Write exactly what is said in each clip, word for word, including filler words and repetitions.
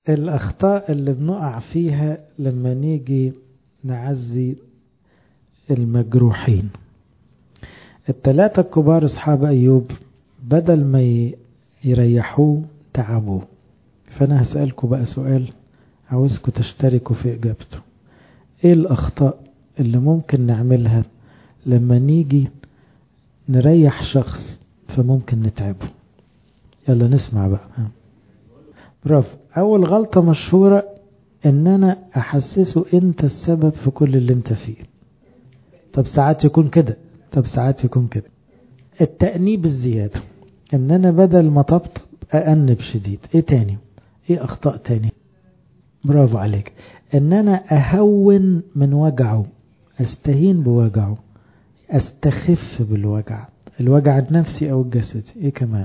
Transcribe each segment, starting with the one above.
الأخطاء اللي بنقع فيها لما نيجي نعزي المجروحين. الثلاثة الكبار أصحاب أيوب بدل ما يريحوه تعبوه. فأنا هسألكم بقى سؤال عاوزكم تشتركوا في إجابته. إيه الأخطاء اللي ممكن نعملها لما نيجي نريح شخص فممكن نتعبه؟ يلا نسمع بقى. برافو. أول غلطة مشهورة إن أنا أحسسه أنت السبب في كل اللي أنت فيه. طب ساعات يكون كده، طب ساعات يكون كده. التأنيب الزيادة، إن أنا بدل ما طبطب أأنب شديد. إيه تاني؟ إيه أخطاء تاني؟ برافو عليك. إن أنا أهون من وجعه، أستهين بوجعه، أستخف بالوجع، الوجع النفسي أو الجسدي. إيه كمان؟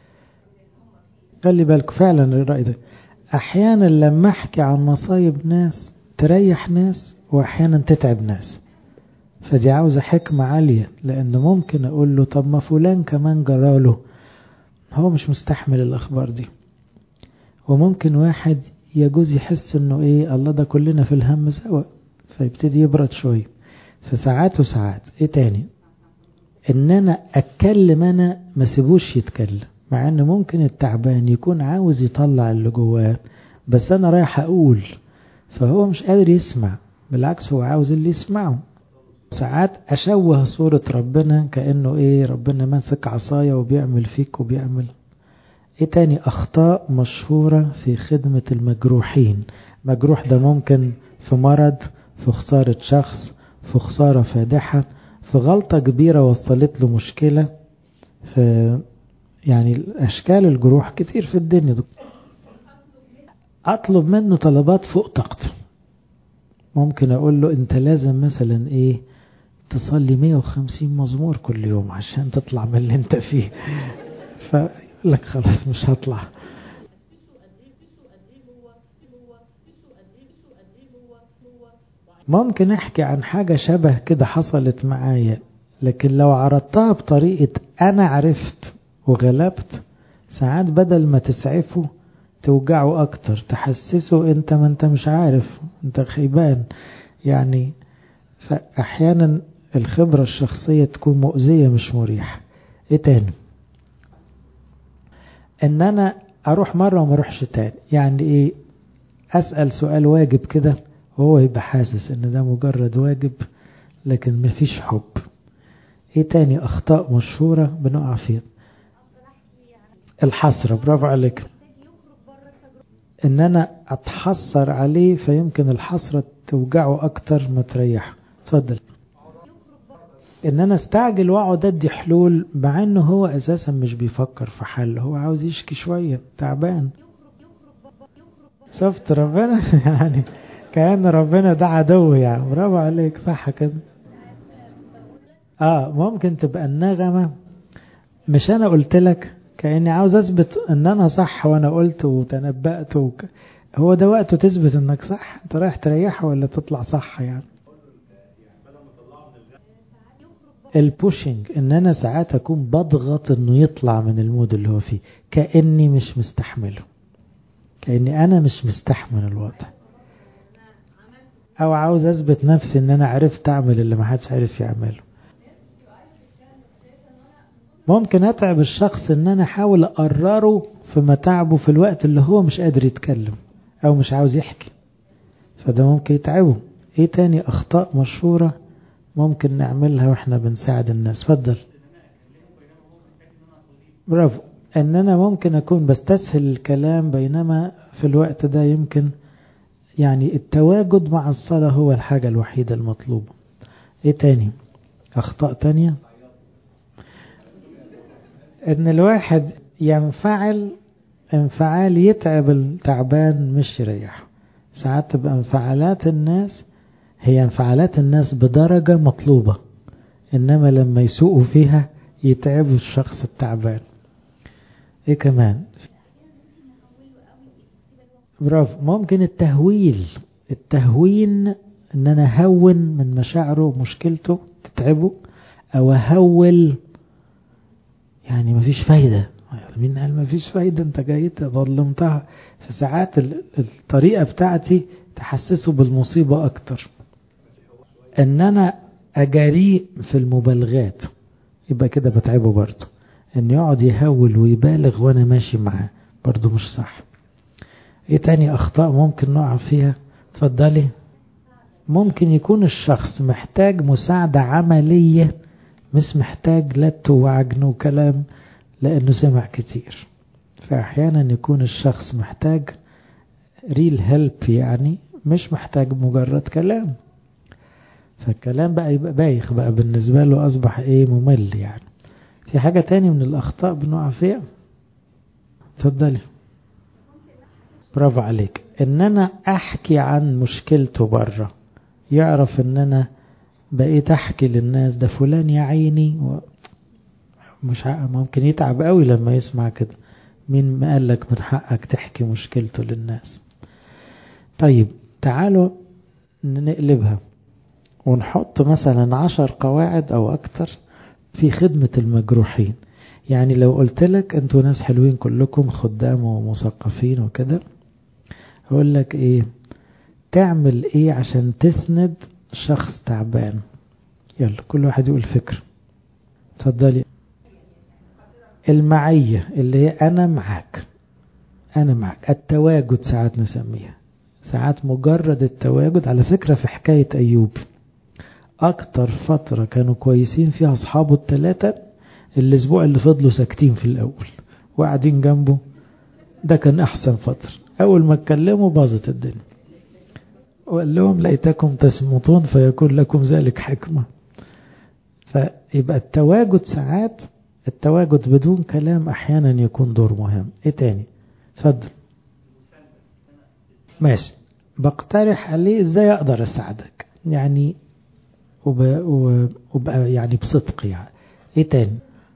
خلي بالك فعلا الرأي ده أحيانا لما أحكي عن مصايب ناس تريح ناس وأحيانا تتعب ناس. فدي عاوزة حكمة عالية، لأن ممكن أقول له طب ما فلان كمان جراله، هو مش مستحمل الأخبار دي. وممكن واحد يجوز يحس إنه إيه، الله ده كلنا في الهم سوا، فيبتدي يبرد شوية. فساعات وساعات. إيه تاني؟ إن أنا أتكلم أنا ما سيبوش يتكلم، مع إن ممكن التعبان يكون عاوز يطلع اللي جواه بس أنا رايح أقول، فهو مش قادر يسمع، بالعكس هو عاوز اللي يسمعه. ساعات أشوه صورة ربنا كأنه إيه، ربنا ماسك عصاية وبيعمل فيك وبيعمل. إيه تاني أخطاء مشهورة في خدمة المجروحين؟ مجروح ده ممكن في مرض، في خسارة شخص، في خسارة فادحة، في غلطة كبيرة وصلت له مشكلة. في يعني أشكال الجروح كتير في الدنيا دي. أطلب منه طلبات فوق طاقته. ممكن أقول له أنت لازم مثلا إيه تصلي مية وخمسين مزمور كل يوم عشان تطلع من اللي أنت فيه. فيقول لك خلاص مش هطلع. ممكن أحكي عن حاجة شبه كده حصلت معايا، لكن لو عرضتها بطريقة أنا عرفت وغلبت، ساعات بدل ما تسعفه توجعه أكتر، تحسسه أنت ما أنت مش عارف، أنت خيبان يعني. فأحيانا الخبرة الشخصية تكون مؤذية مش مريحة. إيه تاني؟ إن أنا أروح مرة وما أروحش تاني. يعني إيه؟ أسأل سؤال واجب كده وهو يبقى حاسس إن ده مجرد واجب لكن مفيش حب. إيه تاني أخطاء مشهورة بنقع فيها؟ الحسرة. برافو عليك. إن أنا أتحسر عليه فيمكن الحسرة توجعه أكتر ما تريحه. اتفضل. إن أنا استعجل وأقعد أدي حلول مع إنه هو أساسا مش بيفكر في حل، هو عاوز يشكي شوية، تعبان. شفت ربنا يعني كأن ربنا ده عدو يعني. برافو عليك، صح كده. آه ممكن تبقى النغمة مش أنا قلت لك، كأني عاوز أثبت إن أنا صح وأنا قلت وتنبأت وك... هو ده وقته تثبت إنك صح. أنت رايح تريحه ولا تطلع صح يعني؟ البوشنج، إن أنا ساعات أكون بضغط إنه يطلع من المود اللي هو فيه، كأني مش مستحمله، كأني أنا مش مستحمل الوضع، أو عاوز أثبت نفسي إن أنا عرفت أعمل اللي ما حدش عارف يعمله. ممكن أتعب الشخص إن أنا أحاول أقرره في متاعبه في الوقت اللي هو مش قادر يتكلم أو مش عاوز يحكي، فده ممكن يتعبه. إيه تاني أخطاء مشهورة ممكن نعملها وإحنا بنساعد الناس؟ فضل. برافو. إن أنا ممكن أكون بستسهل الكلام بينما في الوقت ده يمكن يعني التواجد مع الصلاة هو الحاجة الوحيدة المطلوبة. إيه تاني أخطاء تانية؟ إن الواحد ينفعل انفعال يتعب التعبان مش يريحه. ساعات تبقى انفعالات الناس هي انفعالات الناس بدرجة مطلوبة، إنما لما يسوقوا فيها يتعبوا الشخص التعبان. إيه كمان؟ برافو. ممكن التهويل، التهوين، إن أنا هون من مشاعره ومشكلته تتعبه، أو هول يعني مفيش فايدة. مين قال مفيش فايدة؟ أنت جاي ظلمتها. فساعات الطريقة بتاعتي تحسسه بالمصيبة أكتر. ان انا اجاريه في المبالغات يبقى كده بتعبه برضه. ان يقعد يهول ويبالغ وانا ماشي معاه برضه مش صح. ايه تاني اخطاء ممكن نقع فيها؟ اتفضلي. ممكن يكون الشخص محتاج مساعدة عملية، مش محتاج لت وعجن وكلام، لانه سمع كتير. فاحيانا يكون الشخص محتاج ريل هيلب، يعني مش محتاج مجرد كلام. فالكلام بقى يبقى بايخ بقى بالنسبة له، أصبح إيه ممل يعني. في حاجة تاني من الأخطاء بنقع فيها؟ تفضلي. برافو عليك. إن أنا أحكي عن مشكلته بره، يعرف إن أنا بقيت أحكي للناس ده فلان يا عيني و... مش ع... ممكن يتعب قوي لما يسمع كده. مين ما قالك من حقك تحكي مشكلته للناس؟ طيب تعالوا نقلبها ونحط مثلا عشر قواعد او اكتر في خدمة المجروحين. يعني لو قلت لك انتوا ناس حلوين كلكم خدام ومثقفين وكده، اقول لك ايه تعمل ايه عشان تسند شخص تعبان؟ يلا كل واحد يقول فكرة. اتفضلي. المعية اللي هي انا معاك، انا معاك. التواجد ساعات نسميها، ساعات مجرد التواجد. على فكرة في حكاية ايوب اكتر فترة كانوا كويسين فيها اصحابه الثلاثة الاسبوع اللي فضلوا ساكتين في الاول وقاعدين جنبه، ده كان احسن فترة. اول ما اتكلموا باظت الدنيا، وقال لهم ليتكم تصمتون فيكون لكم ذلك حكمة. فيبقى التواجد ساعات، التواجد بدون كلام احيانا يكون دور مهم. ايه تاني؟ اتفضل. ماشي. بقترح عليه ازاي اقدر اساعدك يعني، وبقى يعني بصدق يعني. ايه تاني؟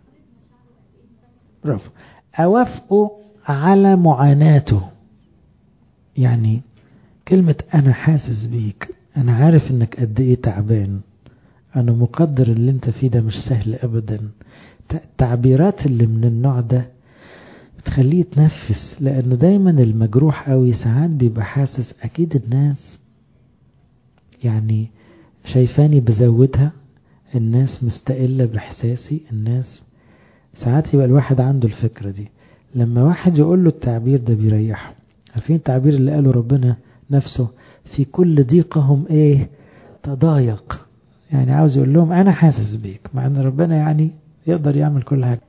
برافو. اوافقه على معاناته. يعني كلمة انا حاسس بيك، انا عارف انك قد ايه تعبان، انا مقدر اللي انت فيه ده مش سهل ابدا. التعبيرات اللي من النوع ده بتخليه يتنفس، لانه دايما المجروح قوي ساعات بيبقى حاسس اكيد الناس يعني شايفاني بزودها، الناس مستقلة بإحساسي، الناس ساعات يبقى الواحد عنده الفكرة دي. لما واحد يقول له التعبير ده بيريحه. عارفين التعبير اللي قاله ربنا نفسه في كل ضيقهم ايه تضايق؟ يعني عاوز يقول لهم انا حاسس بيك، مع ان ربنا يعني يقدر يعمل كل حاجة.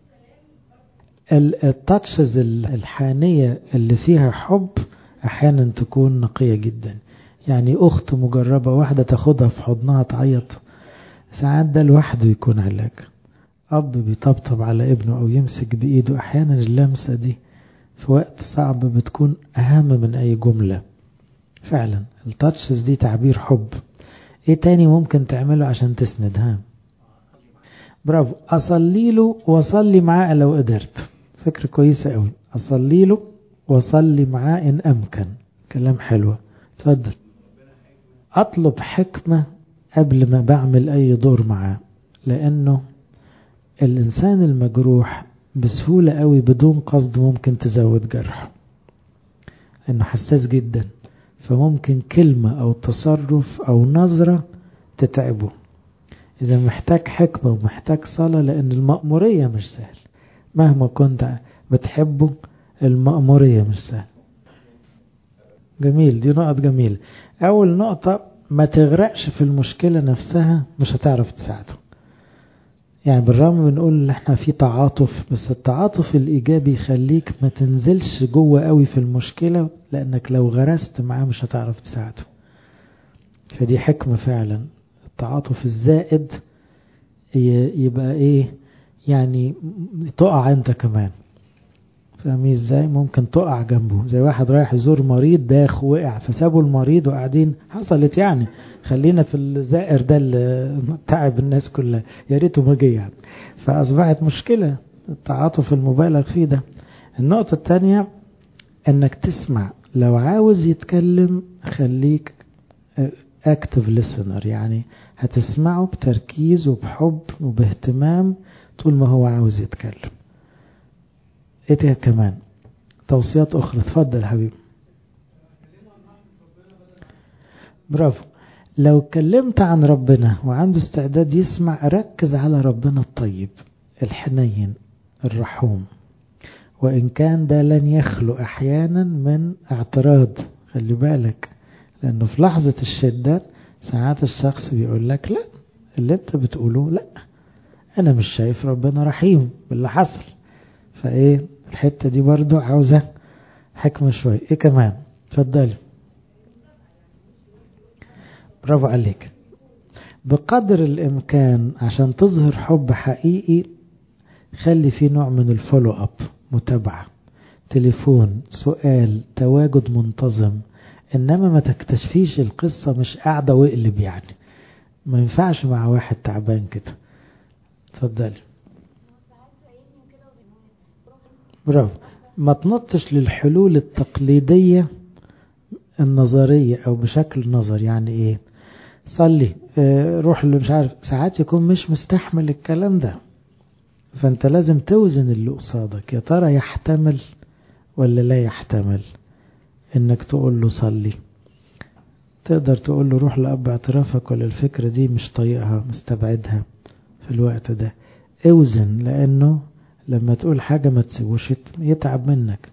التاتشز الحانية اللي فيها حب احيانا تكون نقية جدا. يعني اخت مجربة واحدة تاخدها في حضنها تعيط، ساعات ده لوحده يكون علاج. اب بيطبطب على ابنه او يمسك بايده، احيانا اللمسة دي في وقت صعب بتكون اهم من اي جملة. فعلا التاتشز دي تعبير حب. ايه تاني ممكن تعمله عشان تسندها؟ برافو. اصلي له واصلي معاه لو قدرت. فكرة كويسة قوي. اصلي له واصلي معاه ان امكن. كلام حلو. تفضل. اطلب حكمة قبل ما بعمل اي دور معاه، لانه الانسان المجروح بسهولة قوي بدون قصد ممكن تزود جرح، انه حساس جدا. فممكن كلمة او تصرف او نظرة تتعبه. اذا محتاج حكمة ومحتاج صلاة، لان المأمورية مش سهل مهما كنت بتحبه، المأمورية مش سهل. جميل، دي نقط جميلة. اول نقطة ما تغرقش في المشكلة نفسها، مش هتعرف تساعده. يعني بالرغم بنقول احنا في تعاطف، بس التعاطف الايجابي يخليك ما تنزلش جوه قوي في المشكلة، لانك لو غرست معاه مش هتعرف تساعده. فدي حكمة فعلا. التعاطف الزائد يبقى ايه يعني تقع انت كمان. فاهمين ازاي؟ ممكن تقع جنبه، زي واحد رايح يزور مريض داخ وقع فسابوا المريض وقاعدين. حصلت يعني. خلينا في الزائر ده اللي تعب الناس كلها، يا ريته ما جه يعني. فاصبحت مشكلة التعاطف المبالغ فيه ده. النقطة الثانية انك تسمع. لو عاوز يتكلم خليك اكتف listener، يعني هتسمعه بتركيز وبحب وباهتمام طول ما هو عاوز يتكلم. ايه ده كمان؟ توصيات أخرى. اتفضل حبيبي. برافو. لو اتكلمت عن ربنا وعنده استعداد يسمع، ركز على ربنا الطيب الحنين الرحوم، وإن كان ده لن يخلو أحيانا من اعتراض. خلي بالك، لأنه في لحظة الشدة ساعات الشخص بيقول لك لا، اللي انت بتقوله لا، أنا مش شايف ربنا رحيم باللي حصل. فإيه الحتة دي برضو عاوزة حكمة شوية. إيه كمان؟ تفضل. برافو عليك. بقدر الإمكان عشان تظهر حب حقيقي خلي فيه نوع من الفولو أب، متابعة، تليفون، سؤال، تواجد منتظم. إنما ما تكتشفيش القصة مش قاعدة وقلب، يعني ما ينفعش مع واحد تعبان كده. تفضلي. برافو. ما تنطش للحلول التقليدية النظرية أو بشكل نظر. يعني إيه؟ صلي، اه روح اللي مش عارف. ساعات يكون مش مستحمل الكلام ده، فأنت لازم توزن اللي قصادك، يا ترى يحتمل ولا لا يحتمل إنك تقول له صلي. تقدر تقول له روح لأب اعترافك، ولا الفكرة دي مش طايقها مستبعدها في الوقت ده. اوزن، لأنه لما تقول حاجة ما تسيبوش يتعب منك.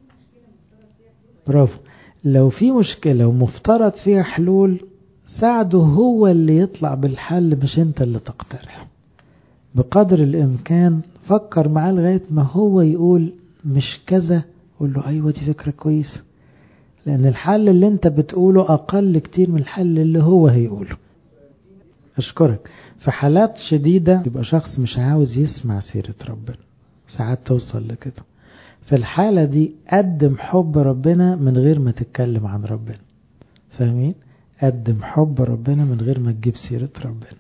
برافو. لو في مشكلة ومفترض فيها حلول، ساعده هو اللي يطلع بالحل، مش انت اللي تقترح. بقدر الامكان فكر معاه لغاية ما هو يقول مش كذا، قول له ايوه دي فكرة كويسة، لان الحل اللي انت بتقوله اقل كتير من الحل اللي هو هيقوله. اشكرك. في حالات شديدة يبقى شخص مش عاوز يسمع سيرة ربنا، ساعات توصل لكده. في الحالة دي قدم حب ربنا من غير ما تتكلم عن ربنا. فاهمين؟ قدم حب ربنا من غير ما تجيب سيرة ربنا.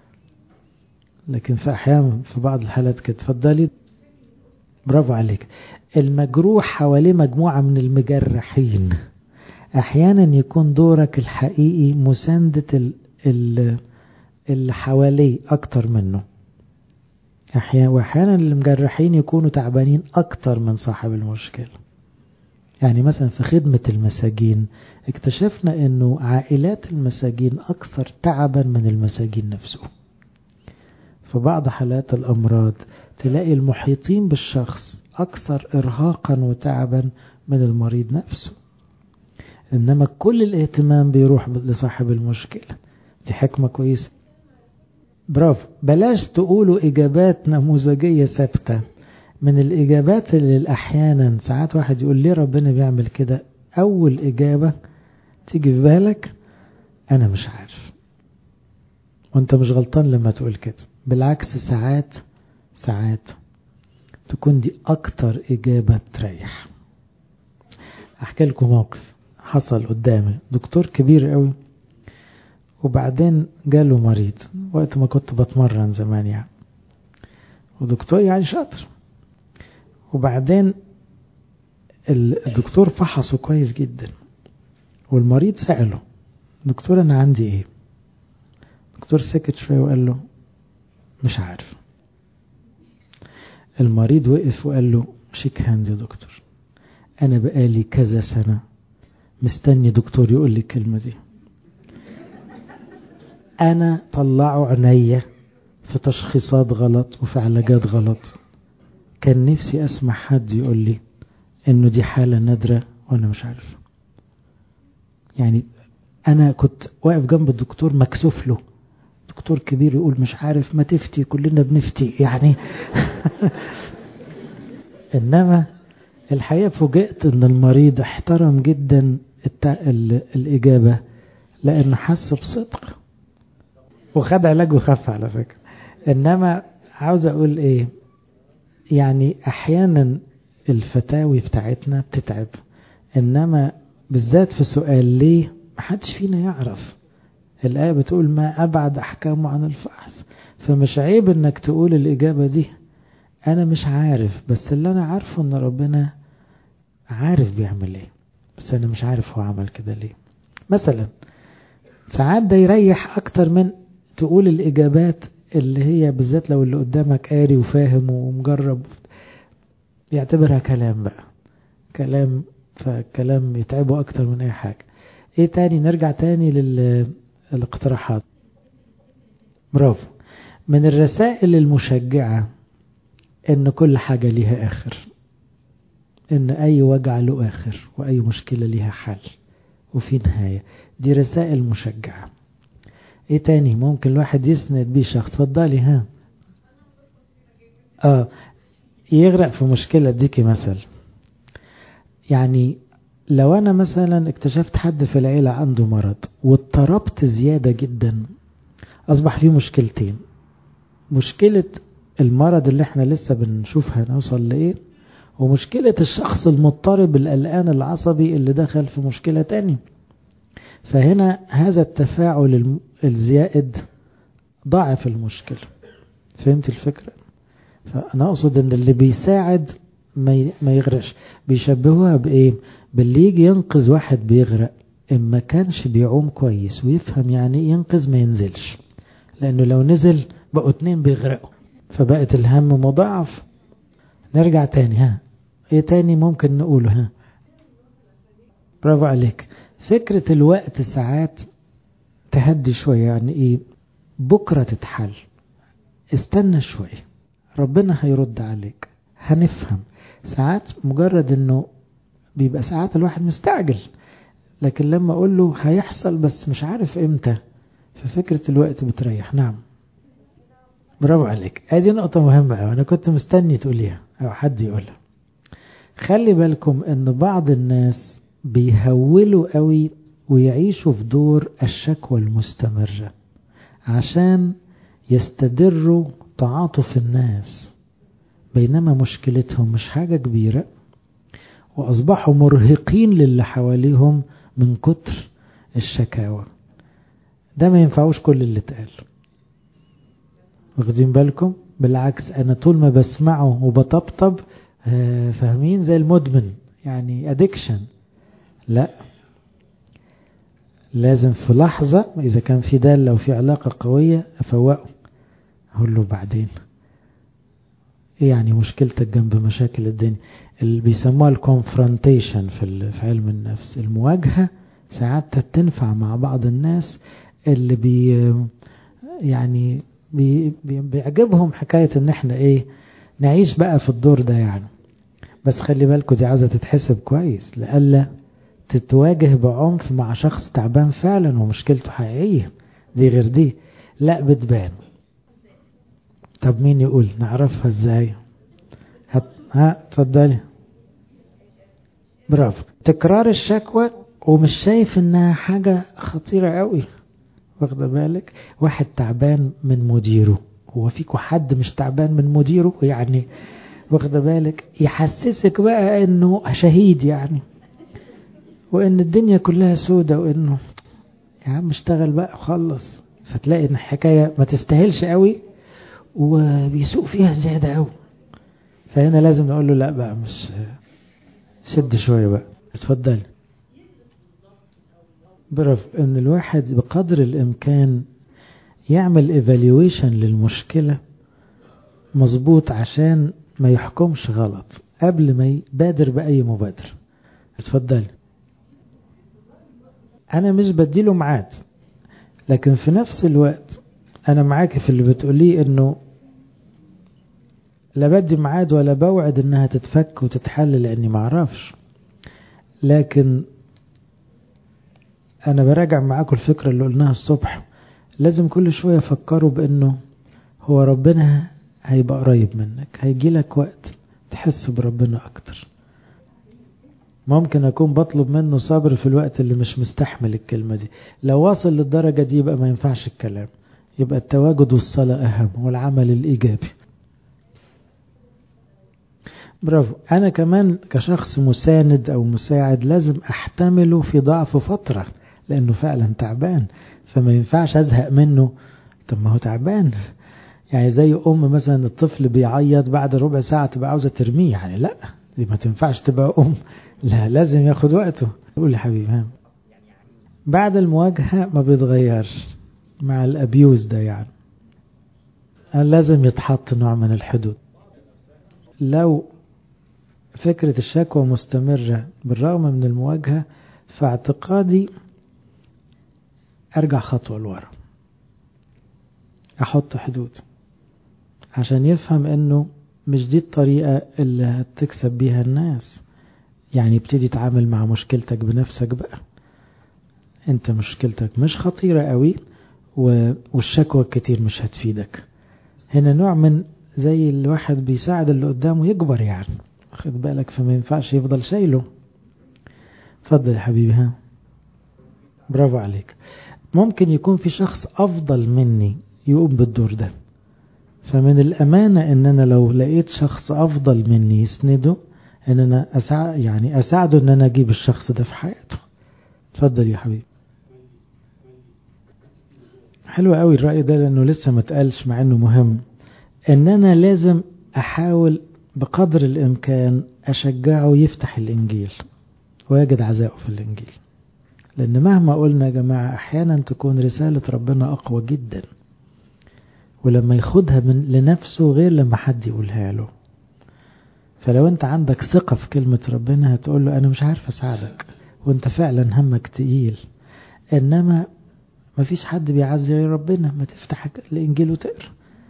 لكن في أحيان في بعض الحالات كده. تفضلي. برافو عليك. المجروح حواليه مجموعة من المجرحين. أحيانا يكون دورك الحقيقي مساندة اللي حواليه أكتر منه. وأحيانا المجرحين يكونوا تعبانين أكتر من صاحب المشكلة. يعني مثلا في خدمة المساجين اكتشفنا أنه عائلات المساجين أكثر تعبا من المساجين نفسهم. في بعض حالات الأمراض تلاقي المحيطين بالشخص أكثر إرهاقا وتعبا من المريض نفسه، إنما كل الاهتمام بيروح لصاحب المشكلة. دي حكمة كويسة. برافو. بلاش تقولوا إجابات نموذجية ثابتة. من الإجابات اللي أحيانا ساعات واحد يقول ليه ربنا بيعمل كده، أول إجابة تيجي في بالك أنا مش عارف. وأنت مش غلطان لما تقول كده، بالعكس ساعات ساعات تكون دي أكتر إجابة تريح. أحكي لكم موقف حصل قدامي. دكتور كبير قوي، وبعدين جاله مريض وقت ما كنت بتمرن زمان يعني، ودكتور يعني شاطر. وبعدين الدكتور فحصه كويس جدا، والمريض سأله دكتور أنا عندي إيه؟ دكتور سكت شوية وقال له مش عارف. المريض وقف وقال له شيك هاند يا دكتور، أنا بقالي كذا سنة مستني دكتور يقول لي الكلمة دي. أنا طلعوا عينيا في تشخيصات غلط وفي علاجات غلط، كان نفسي أسمع حد يقول لي إنه دي حالة نادرة وأنا مش عارف. يعني أنا كنت واقف جنب الدكتور مكسوف له، دكتور كبير يقول مش عارف، ما تفتي كلنا بنفتي يعني. إنما الحقيقة فوجئت إن المريض احترم جدا الإجابة، لأنه حس بصدق وخد علاج وخف على فكرة. إنما عاوز أقول إيه، يعني أحيانا الفتاوي بتاعتنا بتتعب، إنما بالذات في سؤال ليه محدش فينا يعرف. الآية بتقول ما أبعد أحكامه عن الفحص، فمش عيب إنك تقول الإجابة دي أنا مش عارف، بس اللي أنا عارفه إن ربنا عارف بيعمل إيه، بس أنا مش عارف هو عمل كده ليه. مثلا ساعات ده يريح أكتر من تقول الإجابات اللي هي بالذات لو اللي قدامك قاري وفاهم ومجرب يعتبرها كلام بقى. كلام، فكلام يتعبه أكتر من أي حاجة. إيه تاني؟ نرجع تاني للاقتراحات. برافو. من الرسائل المشجعة إن كل حاجة ليها آخر، إن أي وجع له آخر وأي مشكلة ليها حل وفي نهاية. دي رسائل مشجعة. إيه تاني ممكن الواحد يسند بيه شخص؟ اتفضلي. ها آه يغرق في مشكلة. اديكي مثل، يعني لو أنا مثلا اكتشفت حد في العيلة عنده مرض واضطربت زيادة جدا، أصبح فيه مشكلتين. مشكلة المرض اللي احنا لسه بنشوفها نوصل لإيه، ومشكلة الشخص المضطرب القلقان العصبي اللي دخل في مشكلة تاني. فهنا هذا التفاعل الزائد ضاعف المشكلة. فهمت الفكرة؟ فأنا أقصد أن اللي بيساعد ما يغرقش. بيشبهوها بإيه؟ باللي يجي ينقذ واحد بيغرق، إما كانش بيعوم كويس ويفهم يعني ينقذ ما ينزلش، لأنه لو نزل بقوا اتنين بيغرقوا، فبقت الهم مضاعف. نرجع تاني. ها ايه تاني ممكن نقوله؟ ها برافو عليك. فكرة الوقت ساعات تهدي شوية. يعني ايه؟ بكرة تتحل، استنى شوية، ربنا هيرد عليك، هنفهم. ساعات مجرد انه بيبقى ساعات الواحد مستعجل، لكن لما اقول له هيحصل بس مش عارف امتى، ففكرة الوقت بتريح. نعم برافو عليك. هذه نقطة مهمة أوي، أنا كنت مستني تقوليها أو حد يقولها. خلي بالكم أن بعض الناس بيهولوا قوي ويعيشوا في دور الشكوى المستمرة عشان يستدروا تعاطف الناس، بينما مشكلتهم مش حاجة كبيرة، وأصبحوا مرهقين للي حواليهم من كتر الشكاوى. ده ما ينفعوش كل اللي اتقال. واخدين بالكم؟ بالعكس، أنا طول ما بسمعه وبطبطب فاهمين زي المدمن، يعني addiction. لا، لازم في لحظة إذا كان في دالة وفي علاقة قوية أفوقه، أقول له بعدين إيه يعني مشكلتك جنب مشاكل الدنيا. اللي بيسموها الكونفرونتيشن في علم النفس، المواجهة. ساعات تنفع مع بعض الناس اللي بي يعني بي بيعجبهم حكاية ان احنا ايه نعيش بقى في الدور ده يعني. بس خلي بالكوا دي عاوزة تتحسب كويس، لألا تتواجه بعنف مع شخص تعبان فعلا ومشكلته حقيقية. دي غير دي، لا بتبان. طب مين يقول نعرفها ازاي؟ هت... ها تفضلي. برافو. تكرار الشكوى ومش شايف انها حاجة خطيرة قوي. واخده بالك؟ واحد تعبان من مديره، هو فيكو حد مش تعبان من مديره يعني؟ واخده بالك؟ يحسسك بقى انه شهيد يعني، وان الدنيا كلها سودة، وانه يا عم اشتغل بقى خلص. فتلاقي ان الحكاية ما تستاهلش قوي وبيسوق فيها زيادة قوي. فهنا لازم نقول له لا بقى، مش شد شوية بقى. اتفضل. برافو. ان الواحد بقدر الامكان يعمل ايفالويشن للمشكلة مظبوط عشان ما يحكمش غلط قبل ما يبادر بأي مبادرة. اتفضل. انا مش بديله ميعاد، لكن في نفس الوقت انا معاك في اللي بتقوليه، انه لا بدي ميعاد ولا بوعد انها تتفك وتتحل لاني ما اعرفش. لكن انا براجع معاكم الفكرة اللي قلناها الصبح. لازم كل شوية فكروا بانه هو ربنا هيبقى قريب منك، هيجي لك وقت تحس بربنا اكتر. ممكن اكون بطلب منه صبر في الوقت اللي مش مستحمل الكلمة دي. لو واصل للدرجة دي يبقى ما ينفعش الكلام، يبقى التواجد والصلاة اهم والعمل الايجابي. برافو. انا كمان كشخص مساند او مساعد لازم احتمله في ضعف فترة، لانه فعلا تعبان، فما ينفعش ازهق منه. طب ما هو تعبان يعني. زي ام مثلا الطفل بيعيط بعد ربع ساعة تبقى عاوزة ترميه يعني؟ لا، دي ما تنفعش تبقى ام. لا، لازم ياخد وقته. قول يا حبيبي. ها بعد المواجهة ما بيتغيرش مع الابيوز ده يعني. لازم يتحط نوع من الحدود. لو فكرة الشكوى مستمرة بالرغم من المواجهة، فاعتقادي أرجع خطوة لورا، أحط حدود عشان يفهم إنه مش دي الطريقة اللي هتكسب بيها الناس. يعني ابتدي تعامل مع مشكلتك بنفسك بقى، انت مشكلتك مش خطيرة قوي والشكوى الكتير مش هتفيدك. هنا نوع من زي الواحد بيساعد اللي قدامه يكبر، يعني خد بالك، فما ينفعش يفضل شايله. اتفضل يا حبيبي. ها، برافو عليك. ممكن يكون في شخص أفضل مني يقوم بالدور ده، فمن الأمانة إن أنا لو لقيت شخص أفضل مني يسنده، إن أنا أساعد يعني أساعده إن أنا أجيب الشخص ده في حياته. اتفضل يا حبيبي. حلو قوي الرأي ده، لأنه لسه ما تقالش مع إنه مهم. إن أنا لازم أحاول بقدر الإمكان أشجعه يفتح الإنجيل ويجد عزاءه في الإنجيل، لأن مهما قلنا يا جماعة أحيانا تكون رسالة ربنا أقوى جدا، ولما ياخدها من لنفسه غير لما حد يقولها له. فلو أنت عندك ثقة في كلمة ربنا هتقول له أنا مش عارف أساعدك وأنت فعلا همك تقيل، إنما مفيش حد بيعزي غير ربنا، ما تفتح الإنجيل وتقرأ.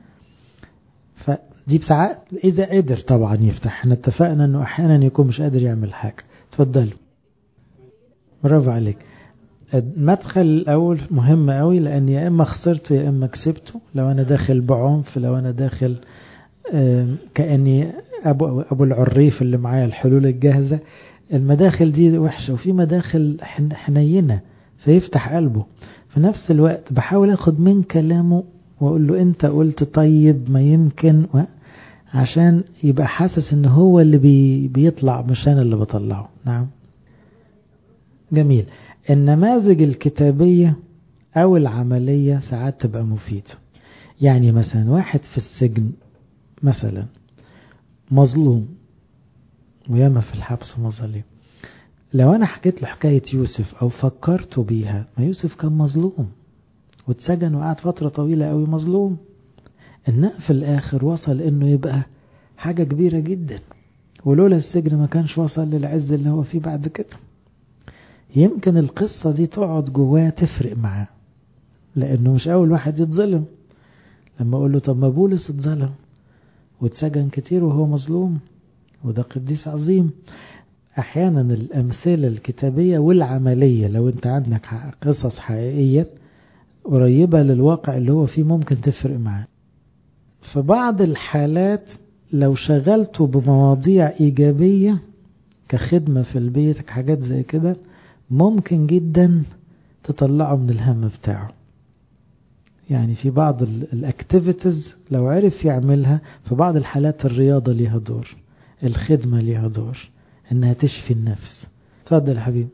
فدي بساعات إذا قدر طبعا يفتح، احنا اتفقنا أنه أحيانا يكون مش قادر يعمل حاجة. تفضلوا. برافو عليك. المدخل الأول مهم قوي، لأن يا إما خسرته يا إما كسبته. لو أنا داخل بعنف، لو أنا داخل كأني أبو, أبو العريف اللي معايا الحلول الجاهزة، المداخل دي وحشة. وفي مداخل حنينة فيفتح قلبه. في نفس الوقت بحاول أخد من كلامه وأقول له أنت قلت طيب ما يمكن، عشان يبقى حاسس إن هو اللي بي بيطلع مش أنا اللي بطلعه. نعم، جميل. النماذج الكتابية أو العملية ساعات تبقى مفيدة. يعني مثلا واحد في السجن مثلا مظلوم، وياما في الحبس مظلوم، لو أنا حكيت له حكاية يوسف أو فكرته بيها، ما يوسف كان مظلوم واتسجن وقعد فترة طويلة قوي مظلوم، إنه في الآخر وصل إنه يبقى حاجة كبيرة جدا، ولولا السجن ما كانش وصل للعز اللي هو فيه بعد كده. يمكن القصة دي تقعد جواه تفرق معاه، لأنه مش أول واحد يتظلم. لما أقول له طب ما بولس اتظلم واتسجن كتير وهو مظلوم، وده قديس عظيم. أحيانا الأمثلة الكتابية والعملية، لو أنت عندك قصص حقيقية قريبة للواقع اللي هو فيه، ممكن تفرق معاه. في بعض الحالات لو شغلته بمواضيع إيجابية كخدمة في البيت، حاجات زي كده، ممكن جدا تطلعه من الهم بتاعه. يعني في بعض الاكتيفيتيز لو عرف يعملها، في بعض الحالات الرياضة ليها دور، الخدمة ليها دور، انها تشفي النفس. تفضل يا حبيبي.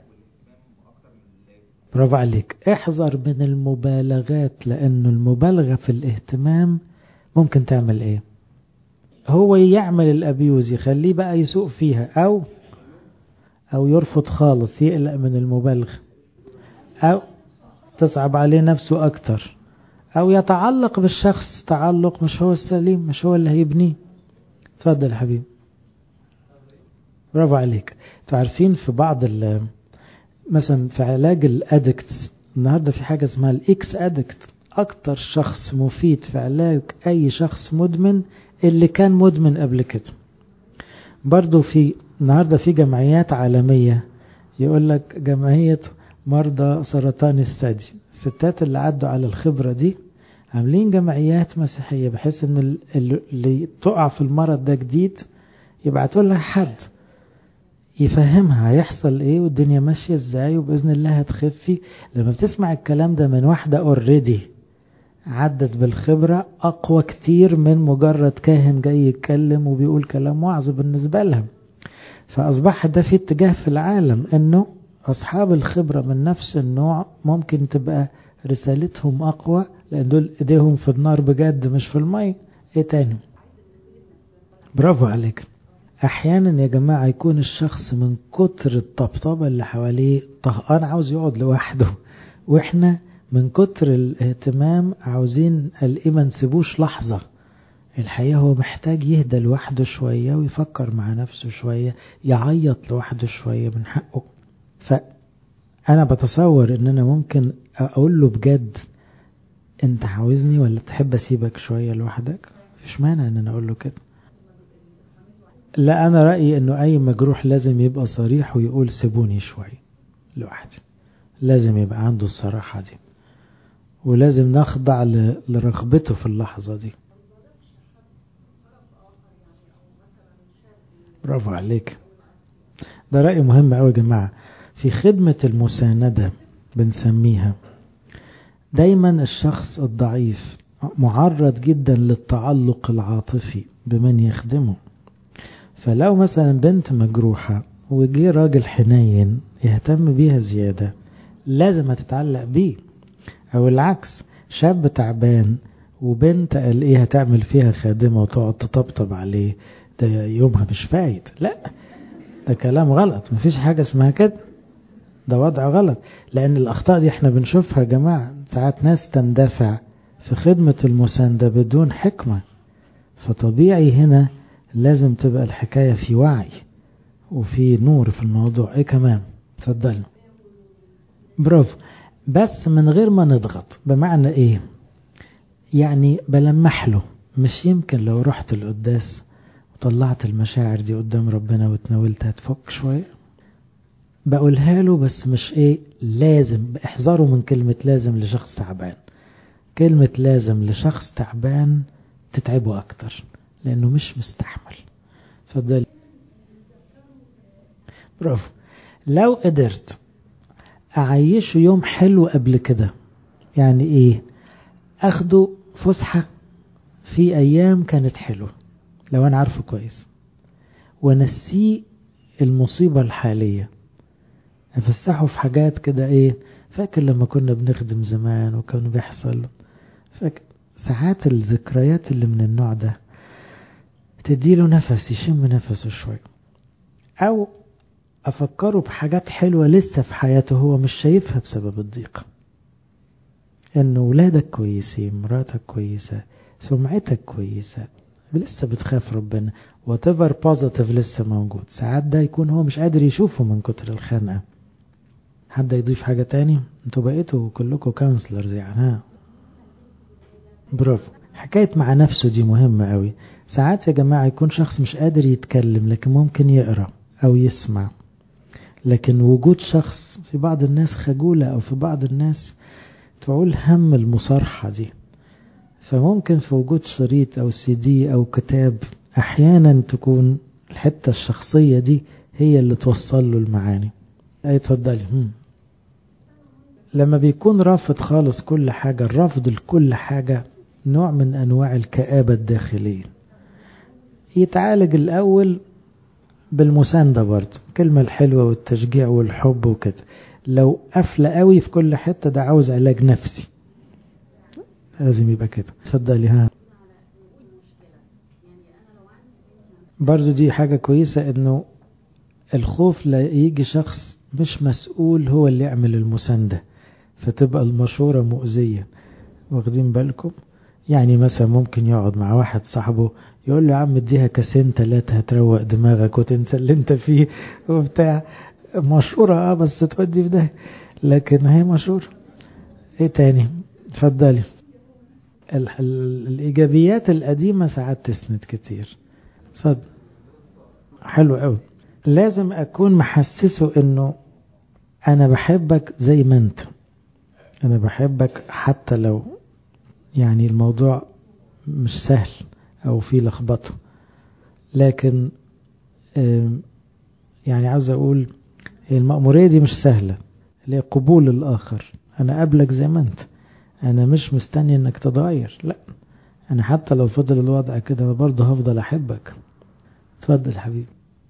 برافو عليك. احذر من المبالغات، لانه المبالغة في الاهتمام ممكن تعمل ايه؟ هو يعمل الابيوز، يخليه بقى يسوق فيها، او او يرفض خالص، يقلق من المبالغة، او تصعب عليه نفسه اكتر، او يتعلق بالشخص تعلق مش هو السليم، مش هو اللي هيبنيه. تفضل يا حبيبي. برافو عليك. تعرفين في بعض مثلا في علاج الادكتس النهاردة في حاجة اسمها الاكس ادكت. اكتر شخص مفيد في علاج اي شخص مدمن اللي كان مدمن قبل كده. برضو في النهاردة في جمعيات عالمية، يقول لك جمعية مرضى سرطان الثدي، الستات اللي عدوا على الخبرة دي عاملين جمعيات مسيحية، بحيث ان اللي تقع في المرض ده جديد يبعتوا لها حد يفهمها هيحصل ايه والدنيا ماشية ازاي، وبإذن الله هتخفي. لما بتسمع الكلام ده من واحدة اوريدي عدت بالخبرة، اقوى كتير من مجرد كاهن جاي يتكلم وبيقول كلام وعظ بالنسبة لها. فاصبح ده في اتجاه في العالم انه اصحاب الخبرة من نفس النوع ممكن تبقى رسالتهم اقوى، لان دول ايديهم في النار بجد مش في الماء. ايه تاني؟ برافو عليك. احيانا يا جماعة يكون الشخص من كتر الطبطبة اللي حواليه طهقان عاوز يقعد لوحده، واحنا من كتر الاهتمام عاوزين الايه ما نسيبوش لحظة الحقيقة هو محتاج يهدى لوحده شوية ويفكر مع نفسه شوية، يعيط لوحده شوية من حقه. فأنا بتصور ان انا ممكن اقول له بجد انت عاوزني ولا تحب اسيبك شوية لوحدك؟ مفيش مانع ان انا اقول له كده. لا، انا رأيي انه اي مجروح لازم يبقى صريح ويقول سيبوني شوية لوحدي. لازم يبقى عنده الصراحة دي، ولازم نخضع لرغبته في اللحظة دي. برافو عليك، ده رأي مهم أوي يا جماعة. في خدمة المساندة بنسميها دايما الشخص الضعيف معرض جدا للتعلق العاطفي بمن يخدمه. فلو مثلا بنت مجروحة وجي راجل حنين يهتم بيها زيادة، لازم هتتعلق بيه. او العكس، شاب تعبان وبنت قال ايه هتعمل فيها خادمة وتقعد تطبطب عليه، ده يومها مش فايد. لا، ده كلام غلط، مفيش حاجة اسمها كده، ده وضع غلط. لان الاخطاء دي احنا بنشوفها يا جماعة، ساعات ناس تندفع في خدمة المساندة بدون حكمة. فطبيعي هنا لازم تبقى الحكاية في وعي وفي نور في الموضوع. ايه كمان؟ اتفضل. برافو، بس من غير ما نضغط. بمعنى ايه؟ يعني بلمح له. مش يمكن لو رحت القداس وطلعت المشاعر دي قدام ربنا وتناولتها تفك شوية؟ بقولها له، بس مش ايه لازم. احذروا من كلمة لازم لشخص تعبان. كلمة لازم لشخص تعبان تتعبه اكتر لانه مش مستحمل. اتفضل. برافو. لو قدرت اعيشه يوم حلو قبل كده، يعني ايه؟ اخده فسحة في ايام كانت حلوة لو انا عارفه كويس، ونسيه المصيبة الحالية، افسحه في حاجات كده. ايه؟ فاكر لما كنا بنخدم زمان وكان بيحصل؟ فاكر ساعات الذكريات اللي من النوع ده تديله نفس يشم نفسه شوي. او افكره بحاجات حلوة لسه في حياته هو مش شايفها بسبب الضيق، ان ولادك كويسين، مراتك كويسة، سمعتك كويسة، لسه بتخاف ربنا، whatever positive لسه موجود. ساعات ده يكون هو مش قادر يشوفه من كتر الخنقة. حد يضيف حاجة تاني؟ انتوا بقيتوا كلكم كونسلرز يعني. ها، برافو. حكاية مع نفسه دي مهمة قوي. ساعات يا جماعة يكون شخص مش قادر يتكلم لكن ممكن يقرأ او يسمع، لكن وجود شخص، في بعض الناس خجولة او في بعض الناس تعول هم المصارحة دي، فممكن في وجود شريط او سي دي او كتاب احيانا تكون الحتة الشخصية دي هي اللي توصل له المعاني. اي اتفضلي. لما بيكون رافض خالص كل حاجة، الرفض لكل حاجة نوع من انواع الكآبة الداخلية. يتعالج الاول بالمساندة برضه، الكلمة الحلوة والتشجيع والحب وكده. لو قفل قوي في كل حتة، ده عاوز علاج نفسي، لازم يبقى كده. اتفضلي. ها، برضو دي حاجة كويسة، انه الخوف لا يجي شخص مش مسؤول هو اللي يعمل المساندة، فتبقى المشورة مؤذية. واخدين بالكم؟ يعني مثلا ممكن يقعد مع واحد صاحبه يقول له يا عم اديها كاسين ثلاثة هتروق دماغك وتنسى اللي انت فيه وبتاع. مشورة اه بس تودي في ده، لكن هي مشورة. ايه تاني؟ اتفضلي. ال ال الايجابيات القديمة ساعات تسند كتير. اتفضل. حلو قوي. لازم اكون محسسه انه انا بحبك زي ما انت، انا بحبك حتى لو يعني الموضوع مش سهل او فيه لخبطه. لكن يعني عاوز اقول المأمورية دي مش سهلة، اللي هي قبول الاخر. انا قابلك زي ما انت، انا مش مستني انك تتغير. لا، انا حتى لو فضل الوضع كده برضه هفضل احبك. اتفضل حبيبي.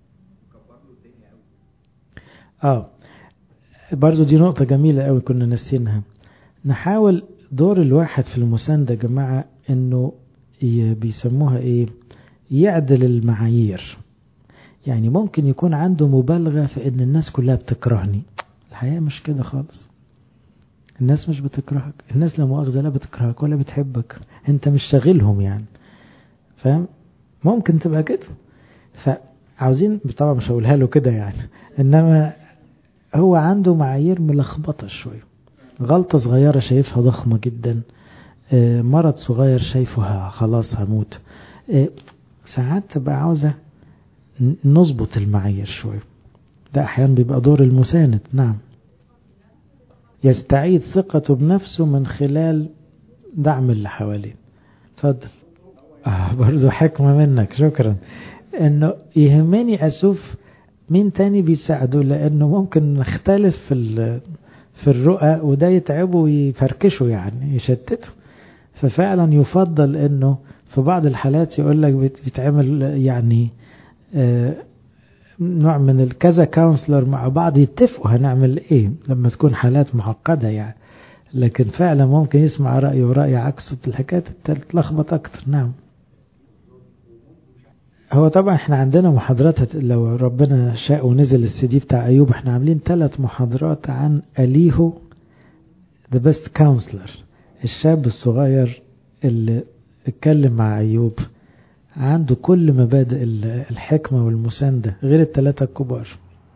اه، برضو دي نقطة جميلة قوي كنا ناسينها. نحاول دور الواحد في المساندة يا جماعة انه بيسموها ايه، يعدل المعايير. يعني ممكن يكون عنده مبالغة في ان الناس كلها بتكرهني. الحقيقة مش كده خالص، الناس مش بتكرهك. الناس لا مؤاخذة لا بتكرهك ولا بتحبك، انت مش شاغلهم يعني. فاهم؟ ممكن تبقى كده. فعاوزين طبعا مش هقولها له كده يعني، انما هو عنده معايير ملخبطة شوية. غلطة صغيرة شايفها ضخمة جدا، مرض صغير شايفه خلاص هموت. ساعات تبقى عاوزة نظبط المعايير شوية. ده أحيانا بيبقى دور المساند. نعم، يستعيد ثقته بنفسه من خلال دعم اللي حواليه. تفضل. آه برضو حكمة منك، شكرا. انه يهمني اشوف مين تاني بيساعده، لانه ممكن نختلف في في الرؤى وده يتعبه ويفركشه يعني يشتته. ففعلا يفضل انه في بعض الحالات يقول لك بيتعمل يعني آه نوع من الكذا كونسلر مع بعض يتفقوا هنعمل ايه لما تكون حالات معقدة يعني. لكن فعلا ممكن يسمع رأي ورأي عكسه، الحكاية تتلخبط اكتر. نعم. هو طبعا احنا عندنا محاضرات، لو ربنا شاء ونزل السي دي بتاع ايوب، احنا عاملين ثلاث محاضرات عن اليهو the best counselor، الشاب الصغير اللي اتكلم مع ايوب، عنده كل مبادئ الحكمة والمساندة غير الثلاثة الكبار.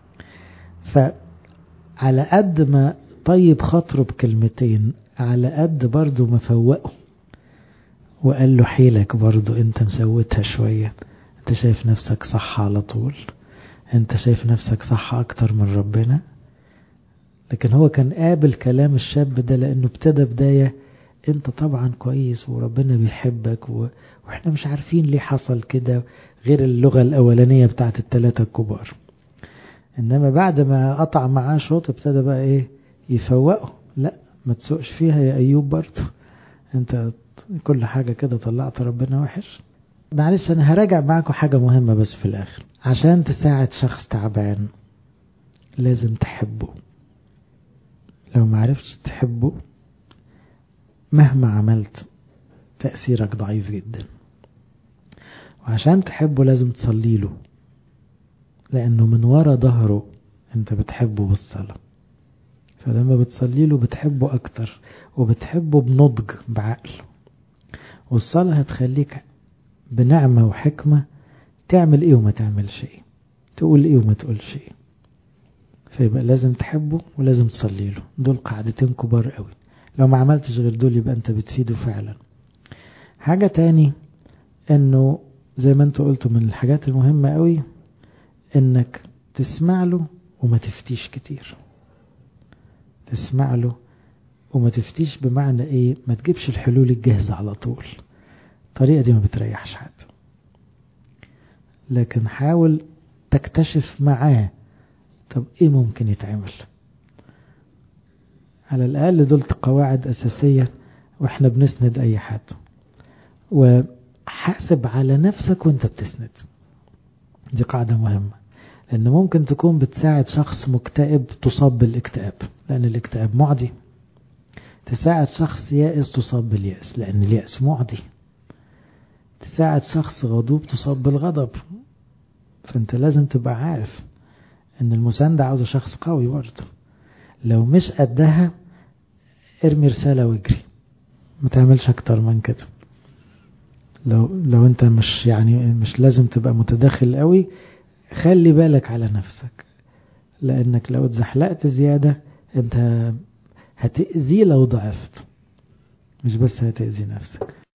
فعلى قد ما طيب خاطره بكلمتين، على قد برضو ما فوقه وقال له حيلك برضو انت مسوتها شوية، انت شايف نفسك صح على طول، انت شايف نفسك صح اكتر من ربنا. لكن هو كان قابل كلام الشاب ده لانه ابتدى بداية انت طبعا كويس وربنا بيحبك و... واحنا مش عارفين ليه حصل كده، غير اللغة الاولانية بتاعت الثلاثة الكبار. انما بعد ما قطع معاه شوط ابتدى بقى ايه يفوقه، لا ما تسوقش فيها يا ايوب برضه، انت كل حاجة كده طلعت ربنا وحش. معلش انا هراجع معاكم حاجة مهمة بس في الاخر. عشان تساعد شخص تعبان لازم تحبه. لو معرفتش تحبه مهما عملت تأثيرك ضعيف جدا. وعشان تحبه لازم تصلي له، لانه من ورا ظهره انت بتحبه بالصلاة. فلما بتصلي له بتحبه اكتر، وبتحبه بنضج بعقل. والصلاة هتخليك بنعمة وحكمة تعمل ايه وما تعملش ايه، تقول ايه وما تقولش ايه. فيبقى لازم تحبه ولازم تصلي له. دول قاعدتين كبار قوي، لو ما عملتش غير دول يبقى انت بتفيده فعلا. حاجة تاني انه زي ما انت قلتوا من الحاجات المهمة قوي انك تسمع له وما تفتيش كتير. تسمع له وما تفتيش بمعنى ايه؟ ما تجيبش الحلول الجاهزة على طول، الطريقة دي ما بتريحش حد. لكن حاول تكتشف معاه طب ايه ممكن يتعمل. على الاقل دول قواعد اساسية واحنا بنسند اي حد. وحاسب على نفسك وانت بتسند، دي قاعدة مهمة. لان ممكن تكون بتساعد شخص مكتئب تصاب بالاكتئاب لان الاكتئاب معدي. تساعد شخص يائس تصاب باليأس لان اليأس معدي. تساعد شخص غضوب تصاب بالغضب. فانت لازم تبقى عارف ان المساندة عاوزة شخص قوي برضه. لو مش قدها ارمي رسالة واجري، ما تعملش اكتر من كده. لو لو انت مش يعني مش لازم تبقى متداخل قوي، خلي بالك على نفسك، لانك لو اتزحلقت زيادة انت هتأذي لو ضعفت، مش بس هتأذي نفسك.